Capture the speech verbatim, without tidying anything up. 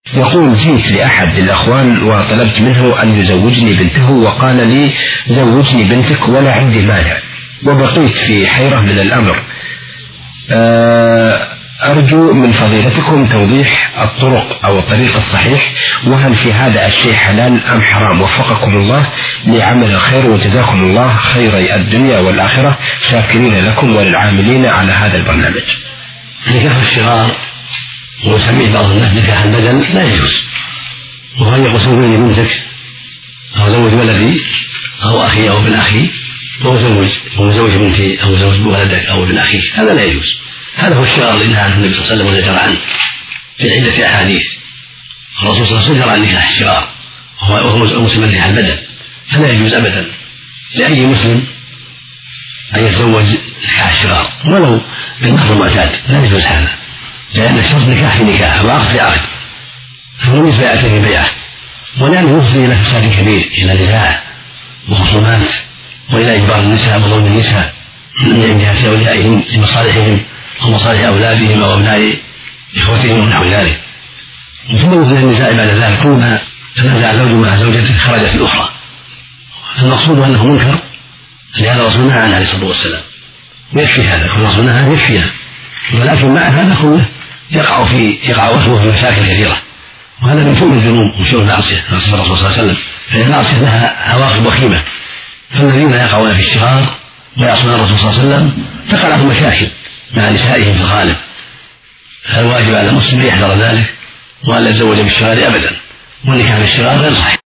يقول: جئت لأحد الأخوان وطلبت منه أن يزوجني بنته، وقال لي: زوجني بنتك ولا عندي مانع، وبقيت في حيرة من الأمر. أرجو من فضيلتكم توضيح الطرق أو الطريق الصحيح، وهل في هذا الشيء حلال أم حرام؟ وفقكم الله لعمل الخير وجزاكم الله خير الدنيا والآخرة، شاكرين لكم وللعاملين على هذا البرنامج. نكاح الشغار ويسميه بعض الناس نكاح البدل لا يجوز، وهل يقول زوجني بنتك أو زوج ولدي أو أخي أو ابن أخي أو زوج أو زوج بنتي أو زوج ولدك أو ابن أخيك، هذا لا يجوز. هذا هو الشغار اللي نهى عنه النبي صلى الله عليه وسلم وزجر عنه في عدة أحاديث. الرسول صلى الله عليه وسلم زجر عن نكاح الشغار وهو مسلم نكاح البدل، فلا يجوز أبدا لأي مسلم أن يتزوج نكاح الشغار ولو بالمهر المعتاد، لا يجوز هذا، لأن الشرط نكاح في نكاح وعقد في عقد، فليس بيعة في بيعة، ولأنه يفضي إلى فساد كبير، إلى نزاع وخصومات وإلى إجبار النساء وظلم النساء من جهة أوليائهم لمصالحهم ومصالح أولادهم أو أبناء إخوتهم ونحو ذلك. ثم يفضي النساء بعد ذلك كلما تنازع زوج مع زوجته خرجت الأخرى. المقصود أنه منكر، لهذا الرسول نهى عنه عليه الصلاة والسلام، ويكفي هذا، كل الرسول نهى يكفيها، ولكن مع هذا كله يقع في يقع وصفه في مشاكل كثيرة، وهذا من سوء الذنوب ومن سوء المعصية نصف الرسول صلى الله عليه وسلم، فإن المعصية لها عواقب وخيمة، فالذين يقعون في الشغار ويعصون الرسول صلى الله عليه وسلم تقع لهم مشاكل مع نسائهم في الغالب. فالواجب على المسلم يحذر ذلك وأن لا يتزوج بالشغار أبدا، والنكاح بالشغار غير صحيح.